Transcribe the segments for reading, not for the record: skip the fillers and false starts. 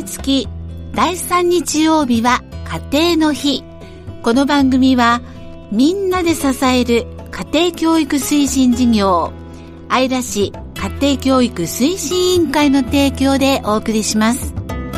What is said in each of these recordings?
毎月第3日曜日は家庭の日。この番組はみんなで支える家庭教育推進事業、姶良市家庭教育推進委員会の提供でお送りします。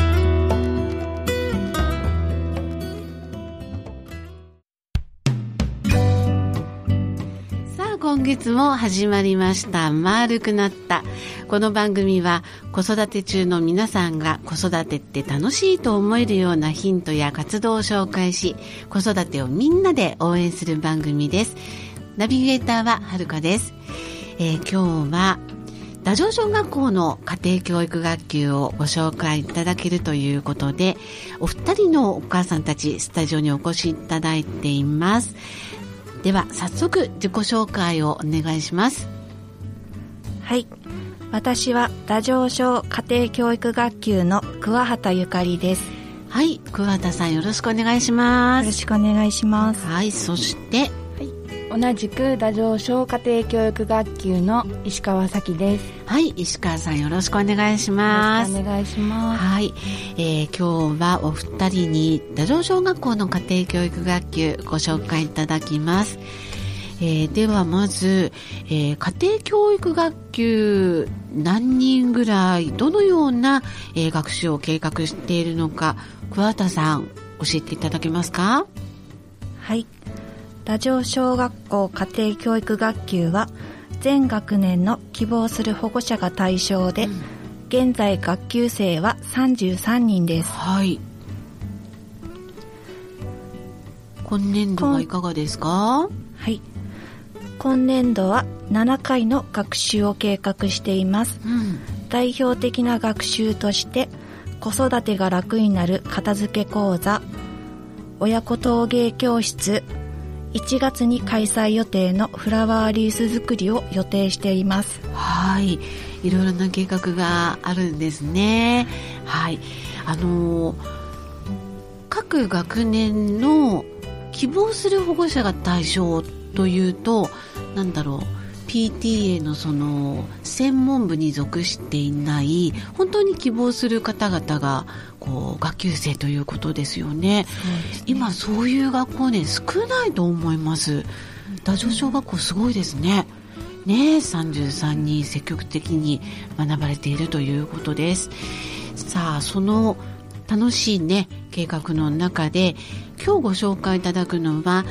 今月も始まりました丸くなった。この番組は子育て中の皆さんが子育てって楽しいと思えるようなヒントや活動を紹介し、子育てをみんなで応援する番組です。ナビゲーターははるかです。今日は太政小学校の家庭教育学級をご紹介いただけるということで、お二人のお母さんたちスタジオにお越しいただいています。では早速自己紹介をお願いします。 はい、私は太政小家庭教育学級の桑畑ゆかりです。 はい、桑畑さんよろしくお願いします。 よろしくお願いします。 はい、そして同じく太政小家庭教育学級の石川咲です。 はい、石川さんよろしくお願いします。 よろしくお願いします。 はい、今日はお二人に太政小学校の家庭教育学級ご紹介いただきます。ではまず、家庭教育学級何人ぐらいどのような、学習を計画しているのか、桑田さん教えていただけますか？ はい、太政小学校家庭教育学級は全学年の希望する保護者が対象で、現在学級生は33人です。 はい。今年度はいかがですか？ はい、今年度は7回の学習を計画しています。代表的な学習として子育てが楽になる片付け講座、親子陶芸教室、1月に開催予定のフラワーリース作りを予定しています。 はい、いろいろな計画があるんですね。はい、各学年の希望する保護者が対象というと、なんだろう、PTA のその専門部に属していない本当に希望する方々がこう学級生ということですよね。そうですね。今そういう学校ね少ないと思います。太政小学校すごいですね。33人積極的に学ばれているということです。さあ、その楽しいね計画の中で今日ご紹介いただくのは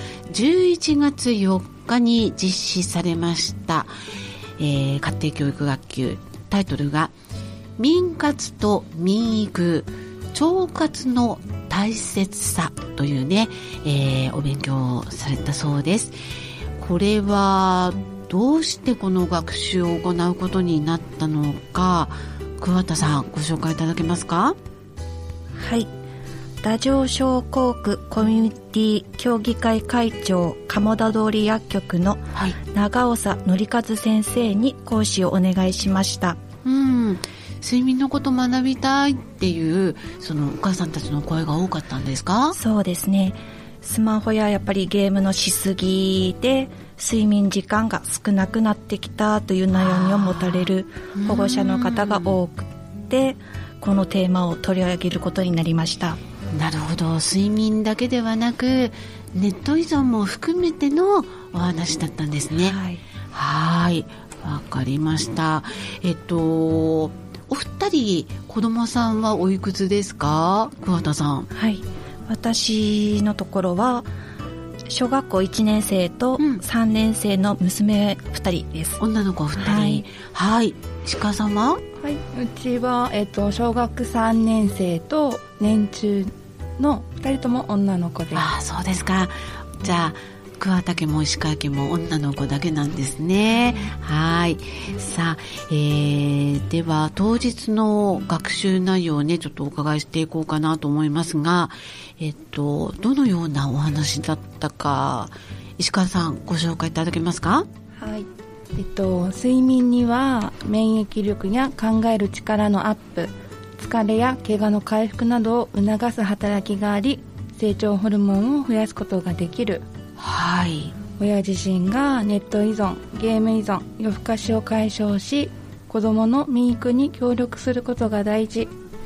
11月4日に実施されました、家庭教育学級、タイトルが民活と民育、腸活の大切さというね、お勉強をされたそうです。これはどうしてこの学習を行うことになったのか、桑田さんご紹介いただけますか？ はい、太政小校区コミュニティ協議会会長、鴨田通り薬局の長尾佐則和先生に講師をお願いしました。 睡眠のこと学びたいっていうそのお母さんたちの声が多かったんですか？ そうですね、スマホややっぱりゲームのしすぎで睡眠時間が少なくなってきたという悩みを持たれる保護者の方が多くて、このテーマを取り上げることになりました。 なるほど、睡眠だけではなくネット依存も含めてのお話だったんですね。はい、わかりました。お二人子供さんはおいくつですか？桑田さん。 はい、私のところは小学校1年生と3年生の娘2人です。 女の子2人。はい、石川さんは？ はい、うちは、小学3年生と年中の2人とも女の子です。 ああ、そうですか。じゃあ桑田家も石川家も女の子だけなんですね。はい。さあ、では当日の学習内容をねちょっとお伺いしていこうかなと思いますが、どのようなお話だったか石川さんご紹介いただけますか？ はい。睡眠には免疫力や考える力のアップ、疲れや怪我の回復などを促す働きがあり、成長ホルモンを増やすことができる。 はい。 親自身がネット依存、ゲーム依存、夜更かしを解消し、子どもの民育に協力することが大事。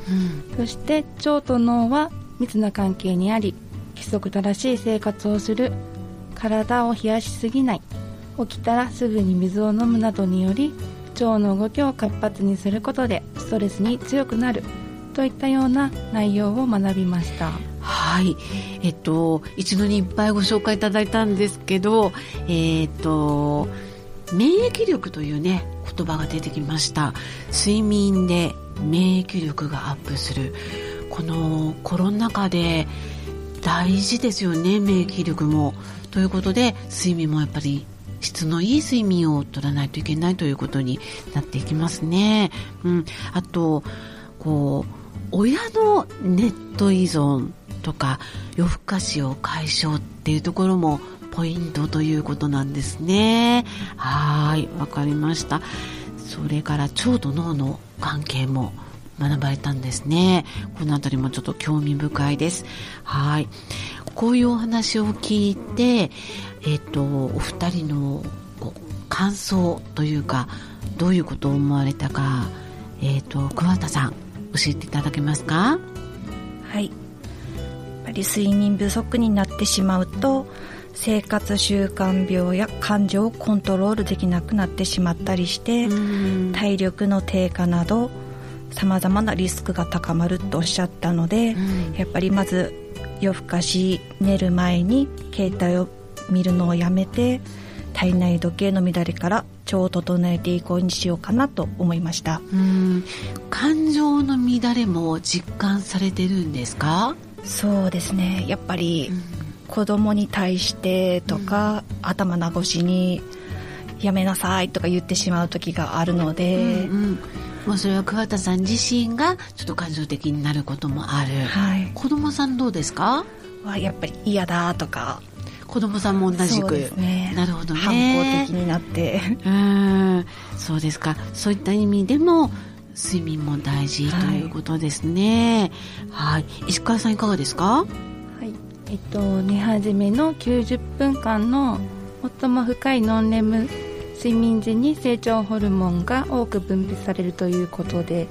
そして腸と脳は密な関係にあり、規則正しい生活をする、体を冷やしすぎない、起きたらすぐに水を飲むなどにより腸の動きを活発にすることでストレスに強くなるといったような内容を学びました。 はい、一度にいっぱいご紹介いただいたんですけど、免疫力というね言葉が出てきました。睡眠で免疫力がアップする、このコロナ禍で大事ですよね、免疫力も。ということで睡眠もやっぱり質のいい睡眠を取らないといけないということになっていきますね。あと親のネット依存とか夜更かしを解消っていうところもポイントということなんですね。はい、わかりました。それから腸と脳の関係も学ばれたんですね。このあたりもちょっと興味深いです。はい、こういうお話を聞いて、お二人の感想というかどういうことを思われたか、桑田さん教えていただけますか？ はい、やっぱり睡眠不足になってしまうと生活習慣病や感情をコントロールできなくなってしまったりして、体力の低下などさまざまなリスクが高まるとおっしゃったので、やっぱりまず夜更かし、寝る前に携帯を見るのをやめて体内時計の乱れから腸を整えていこうにしようかなと思いました。 感情の乱れも実感されてるんですか？ そうですね、やっぱり、子供に対してとか、頭長腰にやめなさいとか言ってしまう時があるので、 もうそれは桑田さん自身がちょっと感情的になることもある、子供さんどうですか？ やっぱり嫌だとか、 子供さんも同じく。そうですね、なるほどね、 反抗的になってそうですか。そういった意味でも睡眠も大事ということですね。はい、石川さんいかがですか？ 寝始めの90分間の最も深いノンレム睡眠時に成長ホルモンが多く分泌されるということで、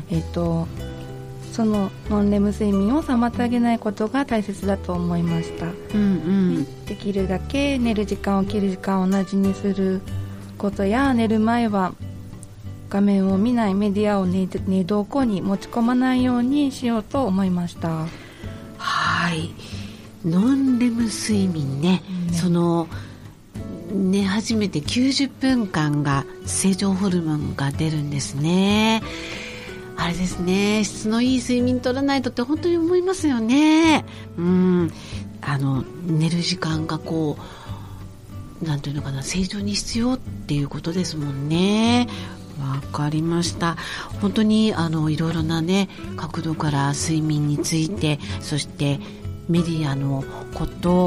そのノンレム睡眠を妨げないことが大切だと思いました。できるだけ寝る時間、起きる時間を同じにすることや、寝る前は画面を見ない、メディアを寝床に持ち込まないようにしようと思いました。 はい、ノンレム睡眠ね、その寝始めて90分間が成長ホルモンが出るんですね。あれですね、質のいい睡眠取らないとって本当に思いますよね。寝る時間がなんていうのかな、成長に必要っていうことですもんね。わかりました。本当にいろいろなね角度から睡眠について、そしてメディアのこと、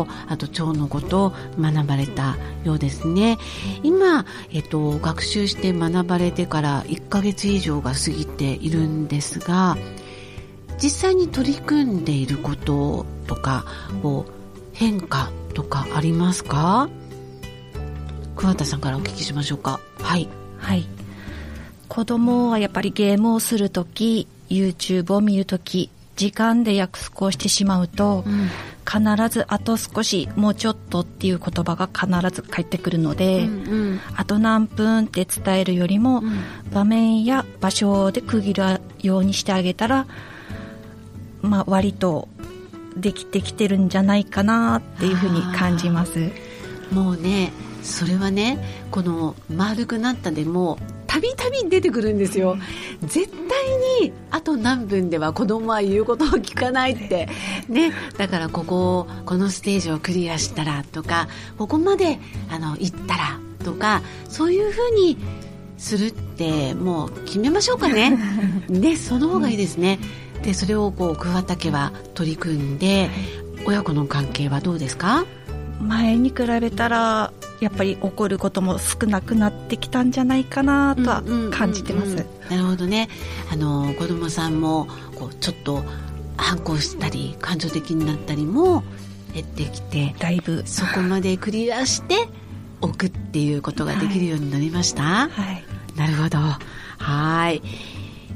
あと腸のことを学ばれたようですね。今、学習して学ばれてから1ヶ月以上が過ぎているんですが、実際に取り組んでいることとか変化とかありますか？桑田さんからお聞きしましょうか。はい、 子供はやっぱりゲームをするとき、 YouTube を見るとき、時間で約束をしてしまうと、必ずあと少し、もうちょっとっていう言葉が必ず返ってくるので、あと何分って伝えるよりも、場面や場所で区切るようにしてあげたら、割とできてきてるんじゃないかなっていうふうに感じます。 もうね、それはね、この丸くなったでもたびたび出てくるんですよ。絶対にあと何分では子供は言うことを聞かないってね。だからこのステージをクリアしたらとか、ここまで行ったらとか、そういうふうにするってもう決めましょうかね。でその方がいいですね。でそれを桑田家は取り組んで、親子の関係はどうですか？ 前に比べたらやっぱり起こることも少なくなってきたんじゃないかなとは感じてます。 なるほどね。子供さんもちょっと反抗したり感情的になったりも減ってきて、 だいぶそこまでクリアしておくっていうことができるようになりました。 はい、 なるほど。はい。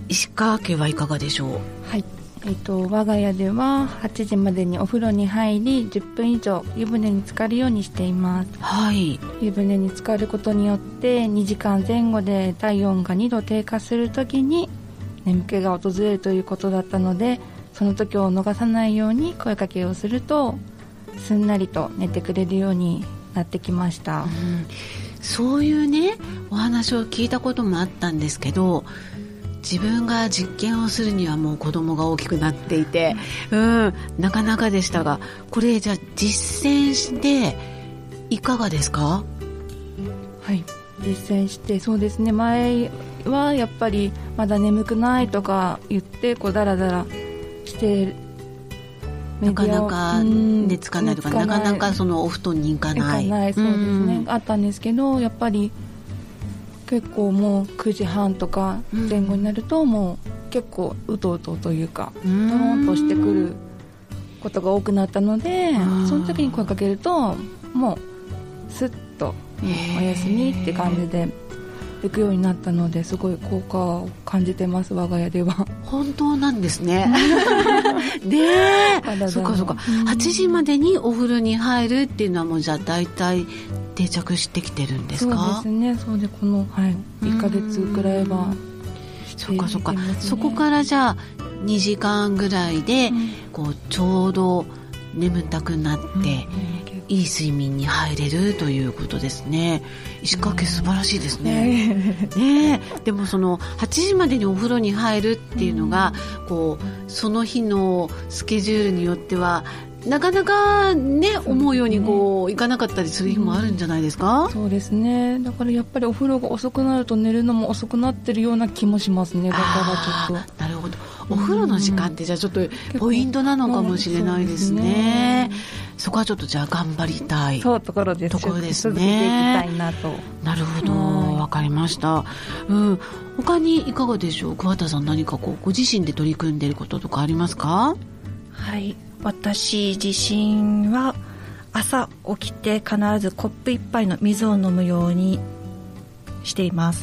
石川家はいかがでしょう？ はい、我が家では8時までにお風呂に入り10分以上湯船に浸かるようにしています。 はい、 湯船に浸かることによって2時間前後で体温が2度低下するときに眠気が訪れるということだったので、その時を逃さないように声かけをするとすんなりと寝てくれるようになってきました。 そういうねお話を聞いたこともあったんですけど、自分が実験をするにはもう子供が大きくなっていて、なかなかでしたが、これじゃあ実践していかがですか？ はい、実践してそうですね、前はやっぱりまだ眠くないとか言ってこうダラダラしてなかなか寝つかないとか、なかなかそのお布団に行かない、 そうですね、あったんですけど、やっぱり結構もう9時半とか前後になるともう結構うとうとというかドーンとしてくることが多くなったので、その時に声かけるともうスッとおやすみって感じで行くようになったので、すごい効果を感じてます。我が家では本当なんですね。ねえ、そうかそうか、8時までにお風呂に入るっていうのはもうじゃあ大体定着してきてるんですか？ そうですね、そうでこの、1ヶ月くらいはそうかそうか、そこからじゃあ2時間ぐらいで、こうちょうど眠たくなって、いい睡眠に入れるということですね。石川家素晴らしいですね。でもその8時までにお風呂に入るっていうのが、こうその日のスケジュールによってはなかなかね思うようにこういかなかったりする日もあるんじゃないですか？ そうですね、だからやっぱりお風呂が遅くなると寝るのも遅くなってるような気もしますね。だからちょっとなるほど、お風呂の時間ってじゃあちょっとポイントなのかもしれないですね。そこはちょっとじゃあ頑張りたいところですね。 続けていきたいなと。 なるほど、わかりました。他にいかがでしょう？桑田さん、何かこうご自身で取り組んでいることとかありますか？ はい、私自身は朝起きて必ずコップ1杯の水を飲むようにしています。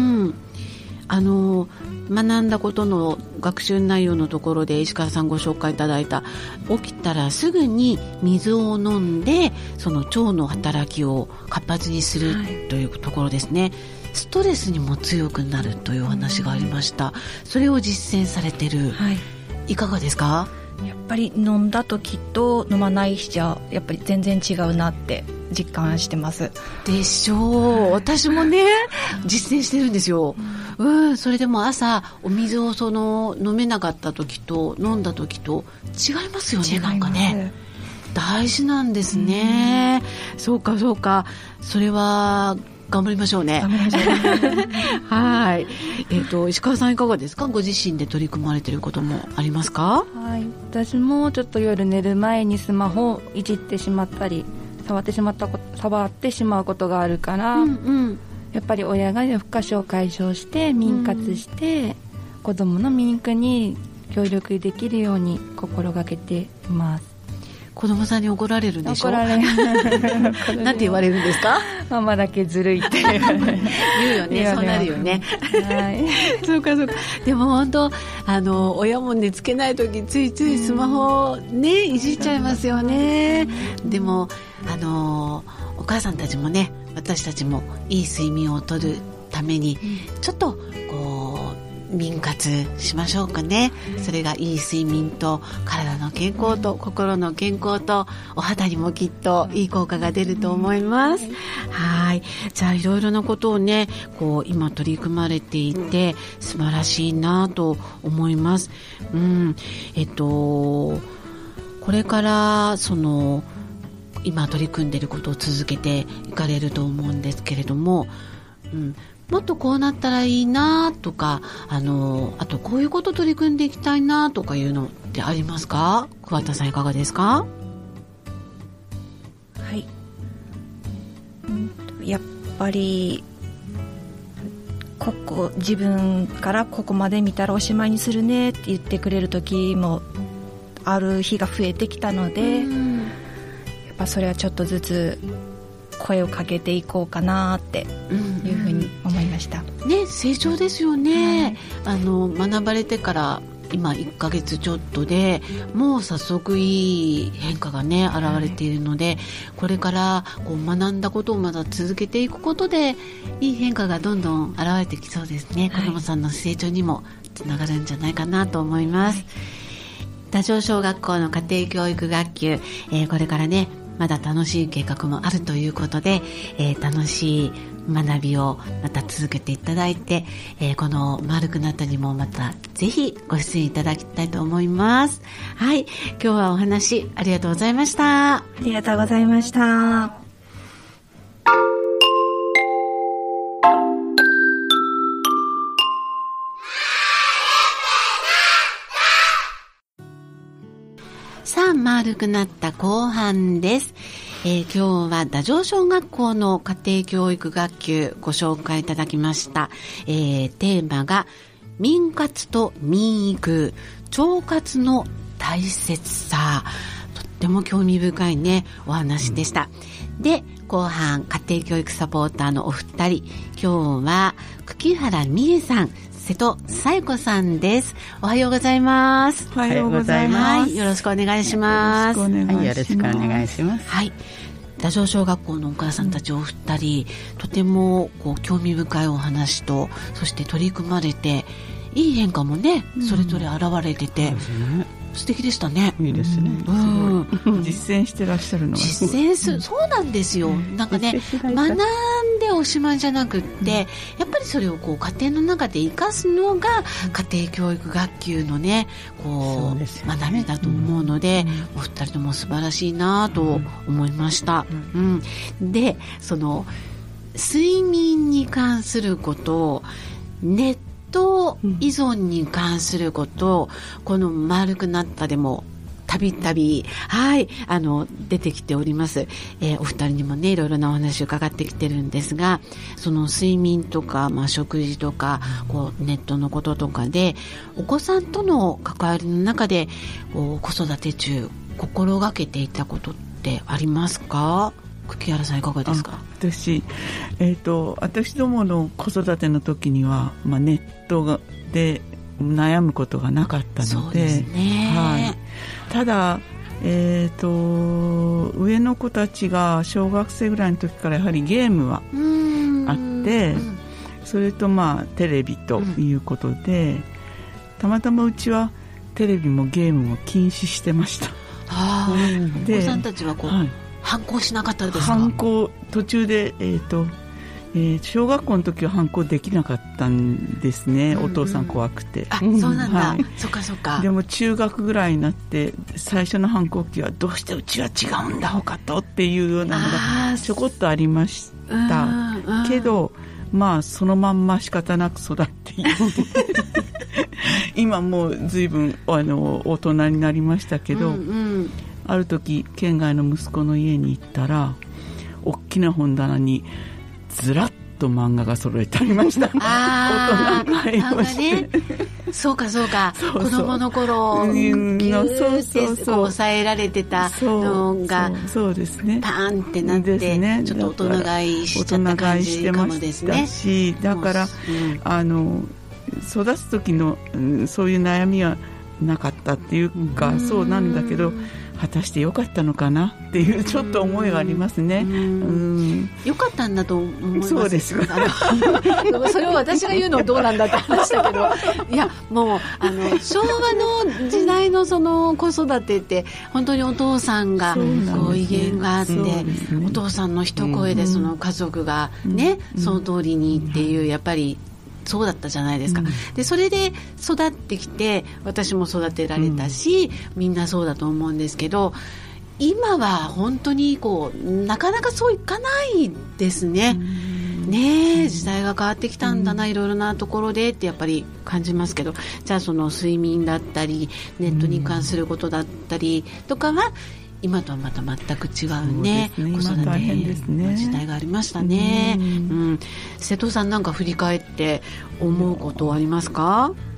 学んだことの学習内容のところで石川さんご紹介いただいた、起きたらすぐに水を飲んでその腸の働きを活発にするというところですね。ストレスにも強くなるというお話がありました。それを実践されてる、いかがですか？ やっぱり飲んだ時と飲まない日じゃやっぱり全然違うなって実感してます。 でしょう。私もね実践してるんですよ。それでも朝お水をその飲めなかった時と飲んだ時と違いますよね。なんかね大事なんですね。そうかそうか、それは頑張りましょうね。はい。石川さんいかがですか？ご自身で取り組まれていることもありますか？ はい、私もちょっと夜寝る前にスマホをいじってしまったり触ってしまうことがあるから、やっぱり親が夜更かしを解消して眠活して、子供の眠育に協力できるように心がけています。 子供さんに怒られるんでしょ？ 怒られる。 なんて言われるんですか？ ママだけずるいって言うよね。そうなるよね。そうかそうか。でも本当親も寝つけないときついついスマホをねいじっちゃいますよね。でもお母さんたちもね、私たちもいい睡眠をとるためにちょっとこう眠活しましょうかね。それがいい睡眠と体の健康と心の健康とお肌にもきっといい効果が出ると思います。はい。じゃあいろいろなことをねこう今取り組まれていて素晴らしいなと思います。これからその今取り組んでいることを続けていかれると思うんですけれども、もっとこうなったらいいなとかあとこういうこと取り組んでいきたいなとかいうのってありますか？桑田さんいかがですか？ はい、やっぱり自分からここまで見たらおしまいにするねって言ってくれる時もある日が増えてきたので、やっぱそれはちょっとずつ声をかけていこうかなっていうふうに思いました、 ね、成長ですよね、学ばれてから今1ヶ月ちょっとでもう早速いい変化がね現れているので、これからこう学んだことをまだ続けていくことでいい変化がどんどん現れてきそうですね、子どもさんの成長にもつながるんじゃないかなと思います。太政小学校の家庭教育学級、これからねまだ楽しい計画もあるということで、楽しい学びをまた続けていただいて、この丸くなったにもまたぜひご出演いただきたいと思います。はい、今日はお話ありがとうございました。 ありがとうございました。 さあ、丸くなった後半です。今日は太政小学校の家庭教育学級ご紹介いただきました。テーマが民活と民育、腸活の大切さ。とっても興味深いねお話でした。で、後半家庭教育サポーターのお二人、今日は久木原美恵さん、瀬戸紗友子さんです。おはようございます。 おはようございます。 はい、よろしくお願いします。 よろしくお願いします。 はい、太政小学校のお母さんたちお二人、とてもこう興味深いお話と、そして取り組まれていい変化もね、それぞれ現れてて、素敵でしたね。 いいですね。 実践してらっしゃるのが実践する、そうなんですよ。なんかね、学んでおしまいじゃなくって、やっぱりそれをこう家庭の中で生かすのが家庭教育学級のね、こう学びだと思うので、お二人とも素晴らしいなと思いました。で、その睡眠に関すること、ネット依存に関することを、この丸くなったでもたびたび出てきております。お二人にもねいろいろなお話を伺ってきてるんですが、その睡眠とか、食事とかこうネットのこととかでお子さんとの関わりの中で子育て中心がけていたことってありますか？久木原さんいかがですか？ 私どもの子育ての時には、ネットで悩むことがなかったので、 そうですね、 ただ、上の子たちが小学生ぐらいの時からやはりゲームはあって、それとテレビということで、たまたまうちはテレビもゲームも禁止してました。 で、お子さんたちは反抗しなかったですか？ 反抗途中で、小学校の時は反抗できなかったんですね、お父さん怖くて。 そうなんだ、そっかそっか。 でも中学ぐらいになって最初の反抗期はどうしてうちは違うんだ他とっていうようなのがちょこっとありましたけど、そのまんま仕方なく育っていって今もう随分大人になりましたけど、ある時県外の息子の家に行ったら大きな本棚にずらっと漫画が揃えてありました。大人になりまして、 そうかそうか、子供の頃ギューって抑えられてたのがそうですね、 パーンってなって、ちょっと大人買いしちゃった感じかもですね。 だから育つ時のそういう悩みはなかったっていうか、そうなんだけど果たして良かったのかなっていうちょっと思いがありますね。 良かったんだと思います。 そうですそれを私が言うのはどうなんだって話だけどいやもう昭和の時代のその子育てって本当にお父さんがこう威厳があって、お父さんの一声でその家族がね、その通りにっていう、やっぱりそうだったじゃないですか。でそれで育ってきて、私も育てられたし、みんなそうだと思うんですけど、今は本当になかなかそういかないですね。時代が変わってきたんだな、いろいろなところでってやっぱり感じますけど、じゃあその睡眠だったりネットに関することだったりとかは今とはまた全く違うね、子育ての時代がありましたね。瀬戸さん、なんか振り返って思うことはありますか？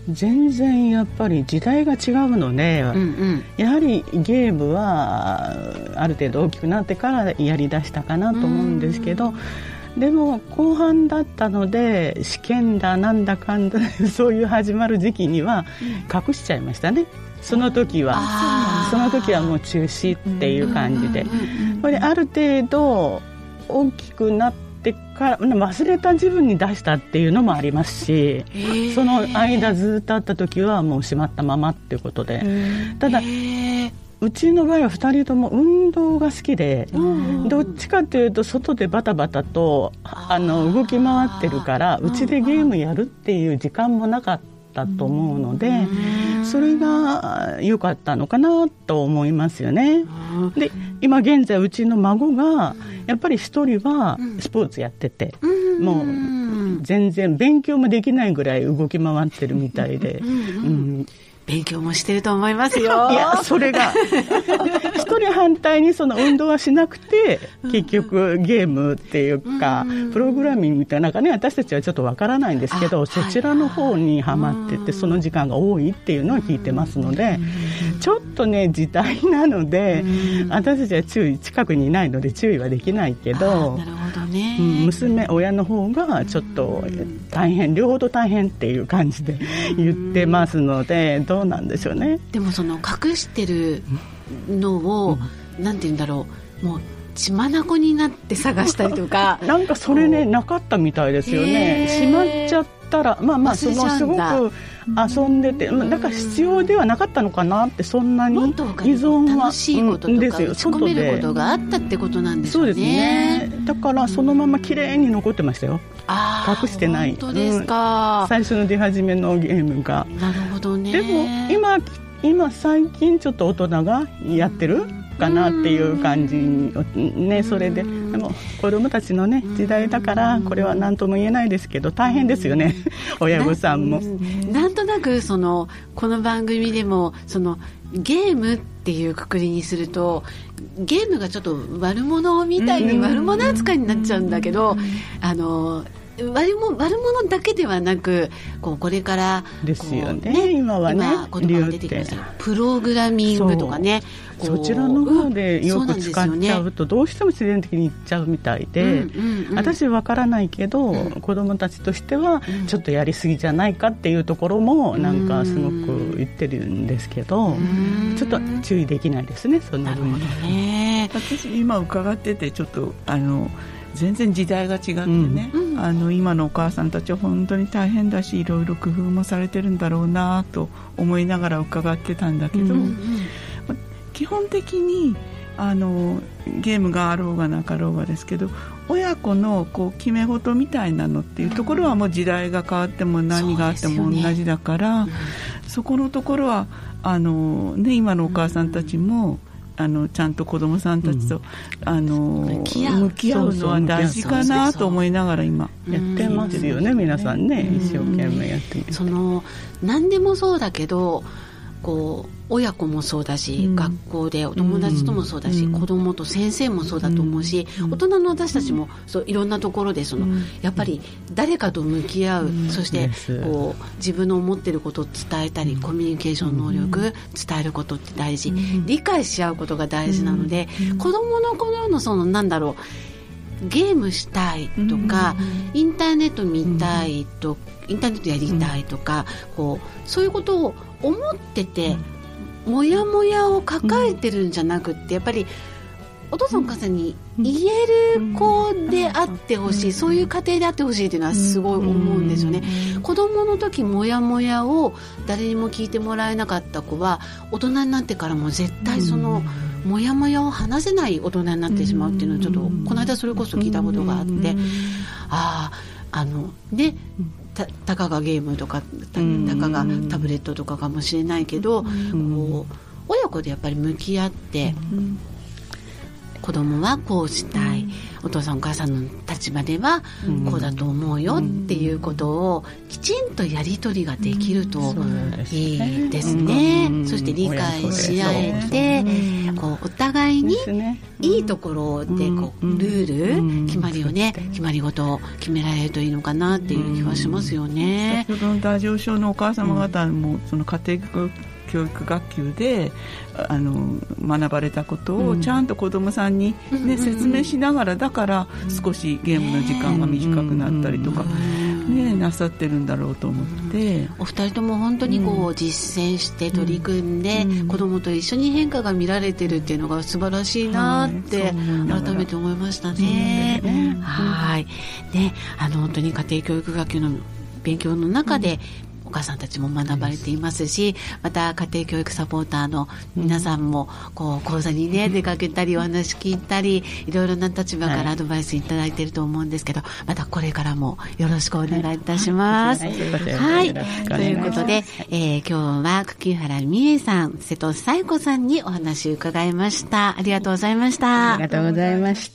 全然やっぱり時代が違うので、やはりゲームはある程度大きくなってからやりだしたかなと思うんですけど、でも後半だったので試験だなんだかんだそういう始まる時期には隠しちゃいましたね。その時はもう中止っていう感じで、これある程度大きくなってから忘れた自分に出したっていうのもありますし、その間ずっとあった時はもうしまったままっていうことで、ただうちの場合は2人とも運動が好きで、どっちかというと外でバタバタと動き回ってるから、うちでゲームやるっていう時間もなかったと思うので、それが良かったのかなと思いますよね。で今現在うちの孫がやっぱり一人はスポーツやってて、もう全然勉強もできないぐらい動き回ってるみたいで、 勉強もしてると思いますよ。 いやそれが一人反対にその運動はしなくて、結局ゲームっていうかプログラミングみたいな、私たちはちょっとわからないんですけど、そちらの方にハマってて、その時間が多いっていうのは聞いてますので、ちょっとね時代なので、私たちは近くにいないので注意はできないけど、 なるほどね、 親の方がちょっと大変、両方と大変っていう感じで言ってますので、どうなんでしょうね。 でもその隠してるのを、なんて言うんだろう、もう血眼になって探したりとかなんかそれねなかったみたいですよね。しまっちゃったらそのすごく遊んでて、だから必要ではなかったのかなって、そんなに依存は楽しいこととか打ち込めることがあったってことなんですよね。 そうですね。だからそのまま綺麗に残ってましたよ。隠してない。 本当ですか。 最初の出始めのゲームが。 なるほどね。 でも今最近ちょっと大人がやってるかなっていう感じね。それでも子供たちのね時代だから、これは何とも言えないですけど大変ですよね親御さんも。 なんとなくこの番組でもゲームっていうくくりにすると、ゲームがちょっと悪者みたいに悪者扱いになっちゃうんだけど、悪者だけではなく、これからですよね。今はね、 今言葉が出てきましたプログラミングとかね、 そちらの方でよく使っちゃうとどうしても自然的にいっちゃうみたいで、私は分からないけど、子どもたちとしてはちょっとやりすぎじゃないかっていうところもなんかすごく言ってるんですけど、ちょっと注意できないですね、そんな分。 私今伺っててちょっと全然時代が違ってね、今のお母さんたちは本当に大変だし、いろいろ工夫もされてるんだろうなと思いながら伺ってたんだけど、基本的にゲームがあろうがなかろうがですけど、親子の決め事みたいなのっていうところはもう時代が変わっても何があっても同じだから、そこのところは今のお母さんたちもちゃんと子どもさんたちと、向き合うのは大事かなと思いながら今やってますよね、皆さんね、一生懸命やってみて。 何でもそうだけど、親子もそうだし、学校でお友達ともそうだし、子供と先生もそうだと思うし、大人の私たちもいろんなところでやっぱり誰かと向き合う、そして自分の思っていることを伝えたり、コミュニケーション能力伝えることって大事、理解し合うことが大事なので、子供の頃のなんだろう、ゲームしたいとか、インターネット見たいとか、インターネットやりたいとか、そういうことを思ってて、もやもやを抱えてるんじゃなくって、やっぱりお父さんお母さんに言える子であってほしい、そういう家庭であってほしいというのはすごい思うんですよね。子供の時もやもやを誰にも聞いてもらえなかった子は、大人になってからも絶対もやもやを話せない大人になってしまうっていうのをちょっとこの間それこそ聞いたことがあって、たかがゲームとかたかがタブレットとかかもしれないけど、親子でやっぱり向き合って、 子供はこうしたい、お父さんお母さんの立場ではこうだと思うよっていうことをきちんとやり取りができるといいですね。そして理解し合えて、こうお互いにいいところでこうルール、決まりをね、決まり事を決められるといいのかなっていう気はしますよね。 先ほどの太上昇のお母様方もその家庭教育学級で学ばれたことをちゃんと子どもさんに、ね、説明しながら、だから少しゲームの時間が短くなったりとか、ね、なさってるんだろうと思って、 お二人とも本当にこう実践して取り組んで、子どもと一緒に変化が見られてるっていうのが素晴らしいなって改めて思いましたね。はいね、本当に家庭教育学級の勉強の中で、お母さんたちも学ばれていますし、また家庭教育サポーターの皆さんもこう講座にね出かけたりお話聞いたり、いろいろな立場からアドバイスいただいていると思うんですけど、またこれからもよろしくお願いいたします。はい、ということで、今日は久木原美恵さん、瀬戸紗友子さんにお話を伺いました。ありがとうございました。 ありがとうございました。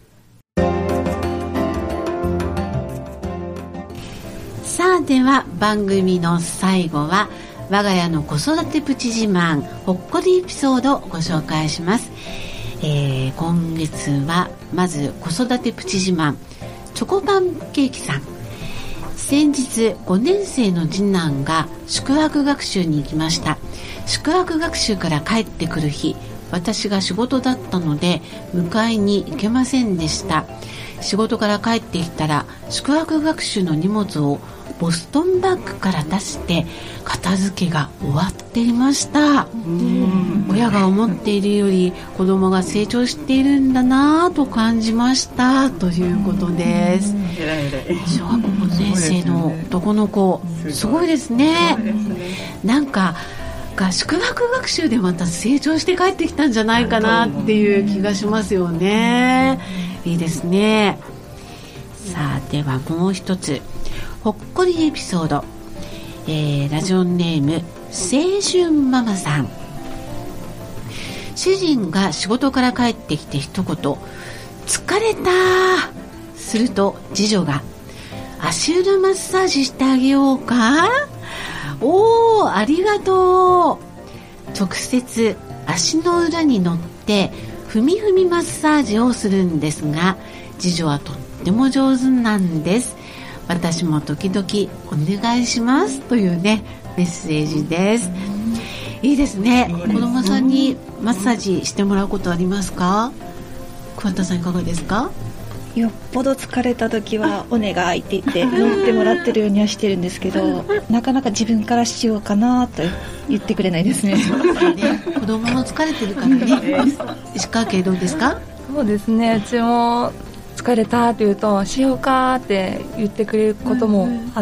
さあ、では番組の最後は我が家の子育てプチ自慢ほっこりエピソードをご紹介します。今月はまず子育てプチ自慢チョコパンケーキさん。先日5年生の次男が宿泊学習に行きました。宿泊学習から帰ってくる日、私が仕事だったので迎えに行けませんでした。仕事から帰ってきたら宿泊学習の荷物をボストンバッグから出して片付けが終わっていました。親が思っているより子供が成長しているんだなと感じましたということです。小学校5年生の男の子、すごいですね。なんか宿泊学習でまた成長して帰ってきたんじゃないかなっていう気がしますよね。いいですね。さあ、ではもう一つほっこりエピソード、ラジオネーム青春ママさん。主人が仕事から帰ってきて一言疲れたすると、次女が足裏マッサージしてあげようか、おーありがとう。直接足の裏に乗ってふみふみマッサージをするんですが、次女はとっても上手なんです。私も時々お願いしますというねメッセージです。いいですね。子供さんにマッサージしてもらうことありますか？桑田さんいかがですか？ よっぽど疲れた時はお願いって言って乗ってもらってるようにはしてるんですけど、なかなか自分からしようかなと言ってくれないですね。 子供も疲れてるからね。石川家どうですか？ そうですね、うちも疲れたって言うとしようかって言ってくれることもあって、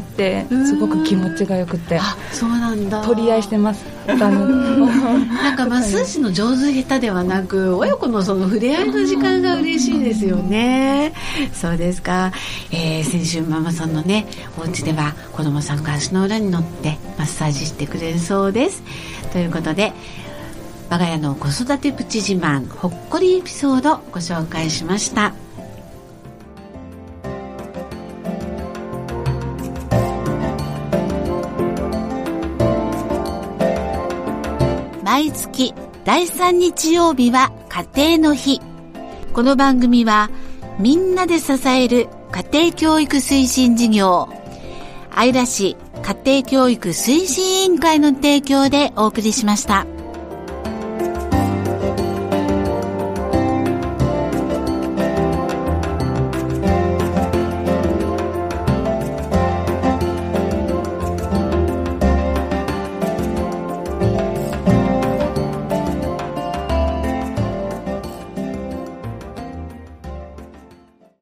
すごく気持ちがよくて、 そうなんだ、 取り合いしてます。 なんかマッサージの上手下手ではなく、親子のその触れ合いの時間が嬉しいですよね。そうですか。先週ママさんのねお家では子供さんが足の裏に乗ってマッサージしてくれるそうです。ということで、我が家の子育てプチ自慢ほっこりエピソードご紹介しました。毎月第3日曜日は家庭の日。この番組はみんなで支える家庭教育推進事業姶良市家庭教育推進委員会の提供でお送りしました。